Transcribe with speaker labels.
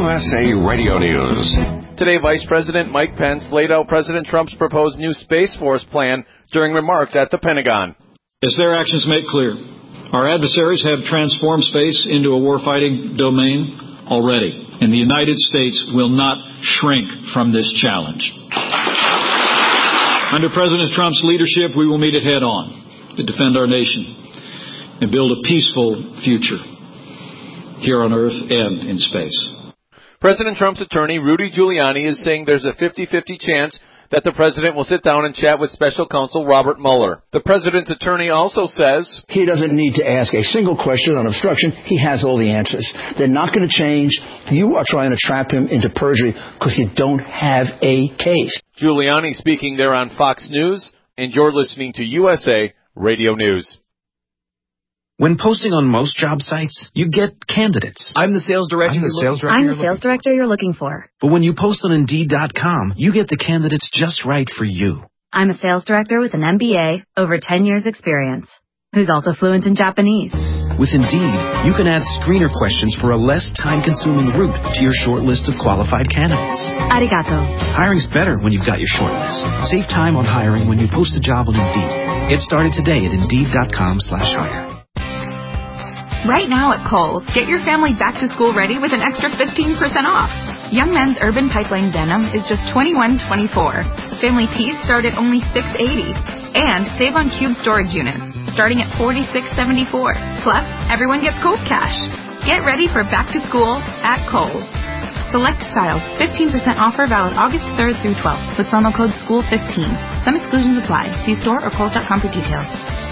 Speaker 1: USA Radio News.
Speaker 2: Today, Vice President Mike Pence laid out President Trump's proposed new Space Force plan during remarks at the Pentagon.
Speaker 3: As their actions make clear, our adversaries have transformed space into a warfighting domain already, and the United States will not shrink from this challenge. Under President Trump's leadership, we will meet it head on to defend our nation and build a peaceful future here on Earth and in space.
Speaker 2: President Trump's attorney, Rudy Giuliani, is saying there's a 50-50 chance that the president will sit down and chat with special counsel Robert Mueller. The president's attorney also says
Speaker 4: he doesn't need to ask a single question on obstruction. He has all the answers. They're not going to change. You are trying to trap him into perjury because you don't have a case.
Speaker 2: Giuliani speaking there on Fox News, and you're listening to USA Radio News.
Speaker 5: When posting on most job sites, you get candidates.
Speaker 6: I'm the sales director.
Speaker 7: I'm the sales director you're looking for.
Speaker 5: But when you post on Indeed.com, you get the candidates just right for you.
Speaker 7: I'm a sales director with an MBA, over 10 years experience, who's also fluent in Japanese.
Speaker 5: With Indeed, you can add screener questions for a less time-consuming route to your short list of qualified candidates.
Speaker 7: Arigato.
Speaker 5: Hiring's better when you've got your short list. Save time on hiring when you post a job on Indeed. Get started today at Indeed.com/hire.
Speaker 8: Right now at Kohl's, get your family back to school ready with an extra 15% off. Young Men's Urban Pipeline Denim is just $21.24. Family tees start at only $6.80. And save on cube storage units, starting at $46.74. Plus, everyone gets Kohl's Cash. Get ready for back to school at Kohl's. Select styles, 15% offer valid August 3rd through 12th with promo code SCHOOL15. Some exclusions apply. See store or Kohl's.com for details.